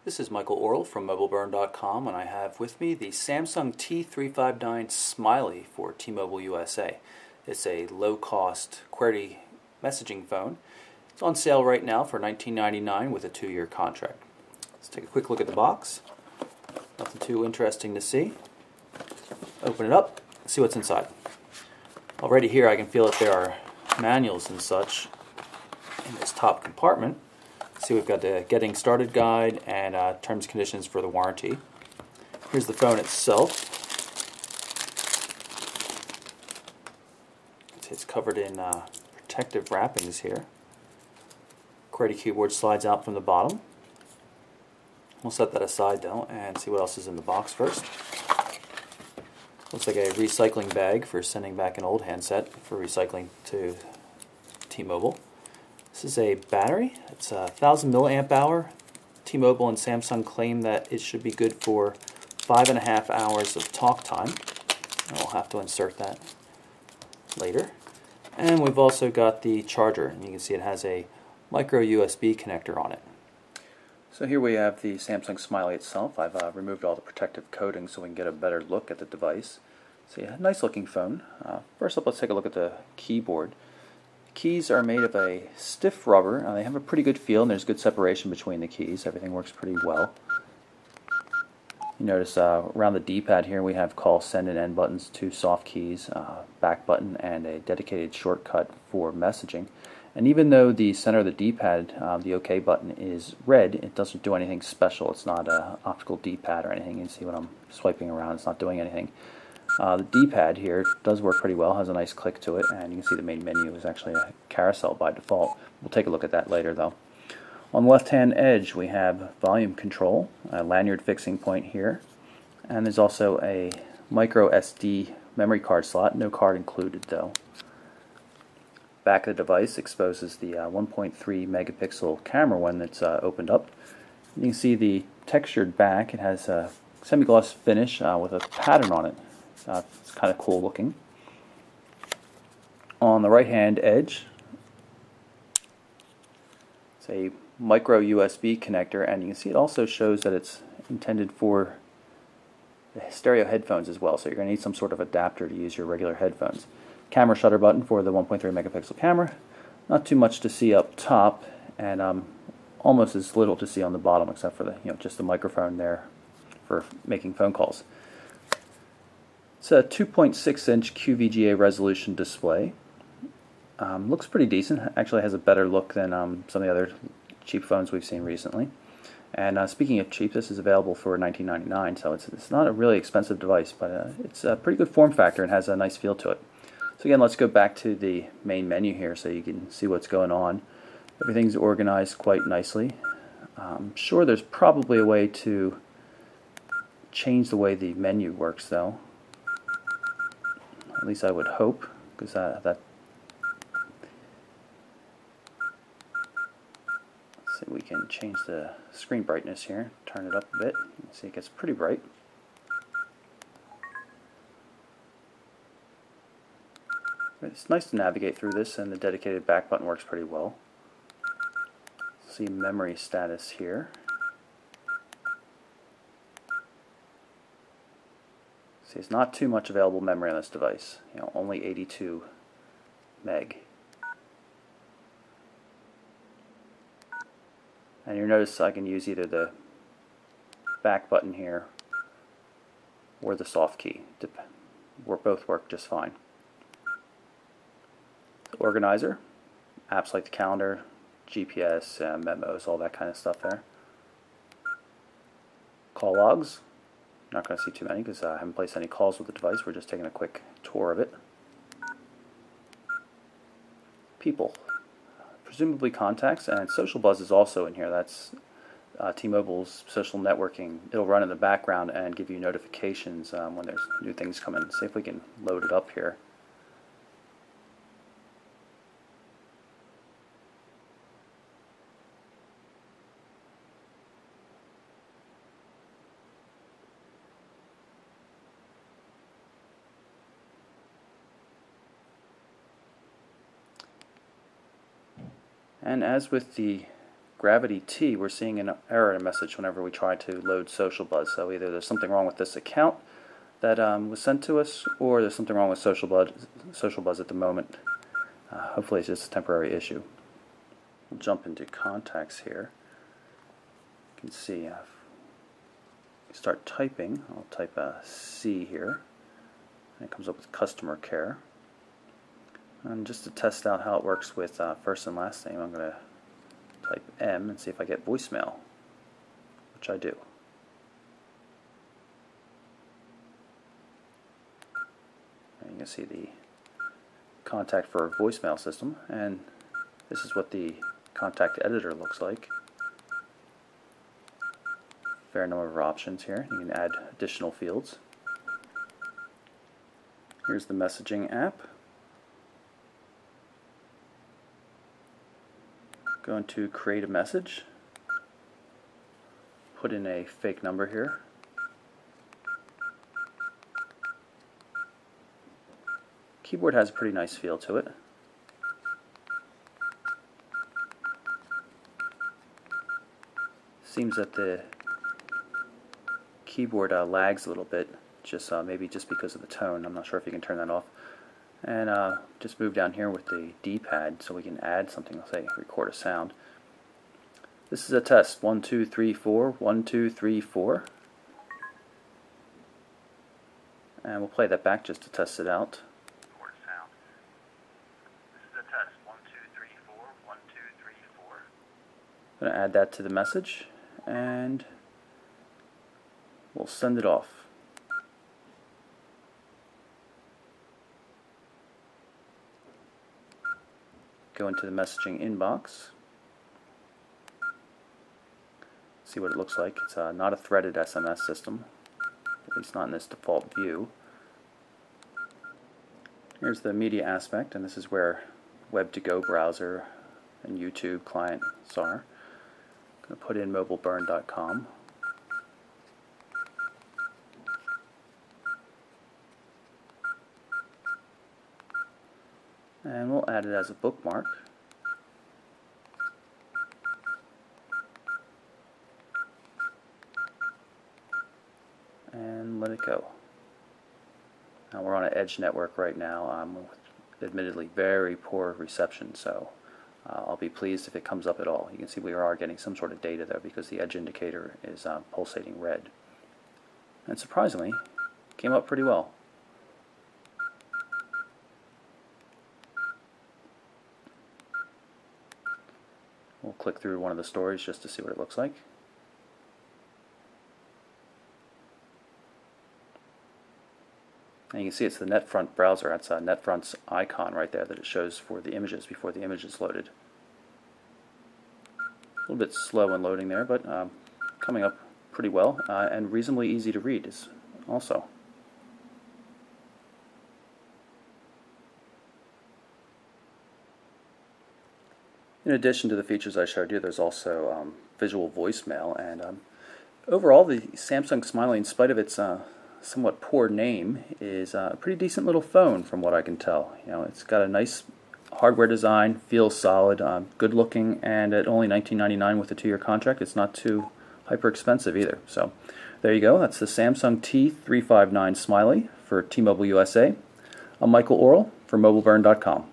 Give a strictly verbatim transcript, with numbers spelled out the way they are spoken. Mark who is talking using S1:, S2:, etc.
S1: This is Michael Orrell from mobile burn dot com, and I have with me the Samsung T three fifty-nine Smiley for T-Mobile U S A. It's a low-cost QWERTY messaging phone. It's on sale right now for nineteen ninety-nine with a two-year contract. Let's take a quick look at the box. Nothing too interesting to see. Open it up, see what's inside. Already here I can feel that there are manuals and such in this top compartment. See, we've got the Getting Started guide and uh, terms and conditions for the warranty. Here's the phone itself. It's covered in uh, protective wrappings here. QWERTY keyboard slides out from the bottom. We'll set that aside though and see what else is in the box first. Looks like a recycling bag for sending back an old handset for recycling to T-Mobile. This is a battery. It's a one thousand milliamp hour. T-Mobile and Samsung claim that it should be good for five and a half hours of talk time. I'll have to insert that later. And we've also got the charger, and you can see it has a micro U S B connector on it. So here we have the Samsung Smiley itself. I've uh, removed all the protective coating so we can get a better look at the device. So yeah, nice looking phone. Uh, first up, let's take a look at the keyboard. Keys are made of a stiff rubber. Uh, they have a pretty good feel, and there's good separation between the keys. Everything works pretty well. You notice uh, around the D-pad here we have call, send, and end buttons, two soft keys, uh, back button, and a dedicated shortcut for messaging. And even though the center of the D-pad, uh, the OK button, is red, it doesn't do anything special. It's not an optical D-pad or anything. You can see when I'm swiping around, it's not doing anything. Uh, the D-pad here does work pretty well, has a nice click to it, and you can see the main menu is actually a carousel by default. We'll take a look at that later though. On the left-hand edge we have volume control, a lanyard fixing point here, and there's also a micro S D memory card slot, no card included though. Back of the device exposes the uh, one point three megapixel camera when it's uh, opened up. You can see the textured back. It has a semi-gloss finish uh, with a pattern on it. Uh, it's kind of cool looking. On the right hand edge, it's a micro U S B connector, and you can see it also shows that it's intended for the stereo headphones as well, so you're going to need some sort of adapter to use your regular headphones. Camera shutter button for the one point three megapixel camera. Not too much to see up top, and um, almost as little to see on the bottom, except for the you know just the microphone there for making phone calls. It's a two point six inch Q V G A resolution display. Um, looks pretty decent. Actually has a better look than um, some of the other cheap phones we've seen recently. And uh, speaking of cheap, this is available for nineteen ninety-nine, so it's, it's not a really expensive device, but uh, it's a pretty good form factor and has a nice feel to it. So again, let's go back to the main menu here so you can see what's going on. Everything's organized quite nicely. I'm sure there's probably a way to change the way the menu works though. At least I would hope, because uh, that. Let's see, we can change the screen brightness here. Turn it up a bit. You can see it gets pretty bright. It's nice to navigate through this, and the dedicated back button works pretty well. See memory status here. See, it's not too much available memory on this device. You know, only eighty-two meg. And you notice I can use either the back button here or the soft key. Or both work just fine. Organizer, apps like the calendar, G P S, uh, memos, all that kind of stuff there. Call logs. Not going to see too many because uh, I haven't placed any calls with the device. We're just taking a quick tour of it. People, presumably contacts, and Social Buzz is also in here. That's uh, T-Mobile's social networking. It'll run in the background and give you notifications um, when there's new things come in. See if we can load it up here. And as with the Gravity T, we're seeing an error message whenever we try to load Social Buzz. So either there's something wrong with this account that um, was sent to us, or there's something wrong with Social Buzz, Social Buzz at the moment. Uh, hopefully it's just a temporary issue. We'll jump into contacts here. You can see, uh, start typing. I'll type a C here, and it comes up with customer care. And just to test out how it works with uh, first and last name, I'm going to type M and see if I get voicemail, which I do. And you can see the contact for a voicemail system, and this is what the contact editor looks like. Fair number of options here. You can add additional fields. Here's the messaging app. Going to create a message. Put in a fake number here. Keyboard has a pretty nice feel to it. Seems that the keyboard uh, lags a little bit, just uh, maybe just because of the tone. I'm not sure if you can turn that off. And uh, just move down here with the D-pad so we can add something. Let's say record a sound. This is a test. One, two, three, four. One, two, three, four. And we'll play that back just to test it out. Record sound. This is a test. One, two, three, four. One, two, three, four. I'm going to add that to the message, and we'll send it off. Go into the messaging inbox. See what it looks like. It's uh, not a threaded S M S system, at least not in this default view. Here's the media aspect, and this is where Web to Go browser and YouTube clients are. I'm going to put in mobile burn dot com. And we'll add it as a bookmark. And let it go. Now we're on an edge network right now, um, with admittedly very poor reception, so uh, I'll be pleased if it comes up at all. You can see we are getting some sort of data there because the edge indicator is uh, pulsating red. And surprisingly, it came up pretty well. We'll click through one of the stories just to see what it looks like. And you can see it's the NetFront browser. That's uh, NetFront's icon right there that it shows for the images before the image is loaded. A little bit slow in loading there, but um, coming up pretty well, uh, and reasonably easy to read is also. In addition to the features I showed you, there's also um, visual voicemail, and um, overall the Samsung Smiley, in spite of its uh, somewhat poor name, is uh, a pretty decent little phone from what I can tell. You know, it's got a nice hardware design, feels solid, um, good looking, and at only nineteen ninety-nine with a two-year contract, it's not too hyper expensive either. So there you go. That's the Samsung T three fifty-nine Smiley for T-Mobile U S A. I'm Michael Orrell for mobile burn dot com.